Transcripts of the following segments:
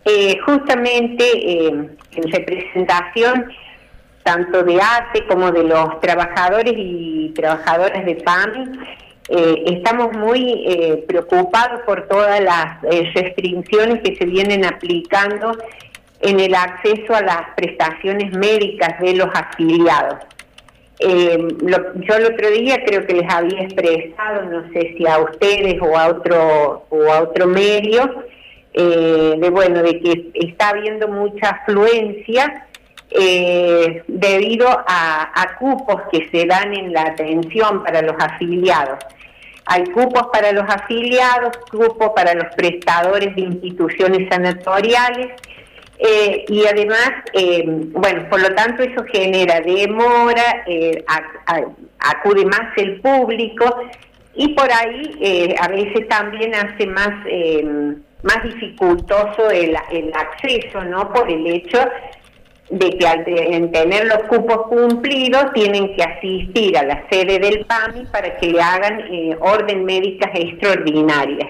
Justamente en representación tanto de ATE como de los trabajadores y trabajadoras de PAMI, estamos muy preocupados por todas las restricciones que se vienen aplicando en el acceso a las prestaciones médicas de los afiliados. Yo el otro día creo que les había expresado, no sé si a ustedes o a otro medio, de que está habiendo mucha afluencia debido a cupos que se dan en la atención para los afiliados. Hay cupos para los afiliados, cupos para los prestadores de instituciones sanatoriales, y además, por lo tanto eso genera demora, acude más el público y por ahí a veces también hace más dificultoso el acceso, ¿no? Por el hecho de que al tener los cupos cumplidos tienen que asistir a la sede del PAMI para que le hagan orden médicas extraordinarias.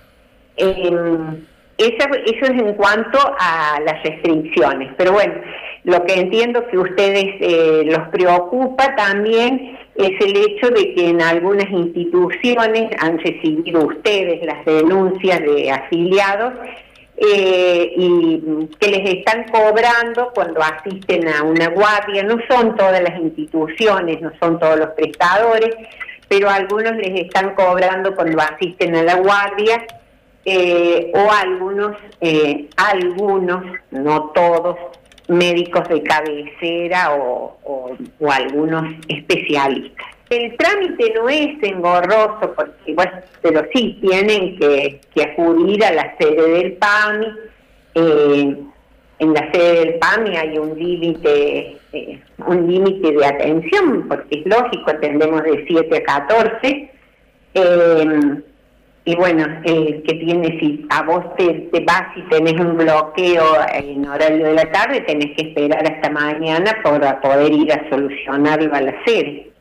Eso es en cuanto a las restricciones, pero bueno, lo que entiendo que ustedes los preocupa también es el hecho de que en algunas instituciones han recibido ustedes las denuncias de afiliados y que les están cobrando cuando asisten a una guardia. No son todas las instituciones, no son todos los prestadores, pero algunos les están cobrando cuando asisten a la guardia, o algunos, no todos, médicos de cabecera o algunos especialistas. El trámite no es engorroso, porque, pero sí tienen que acudir a la sede del PAMI. En la sede del PAMI hay un límite de atención, porque es lógico, atendemos de 7 a 14. Y bueno, que tiene, si a vos te vas y tenés un bloqueo en horario de la tarde, tenés que esperar hasta mañana para poder ir a solucionarlo a la sede.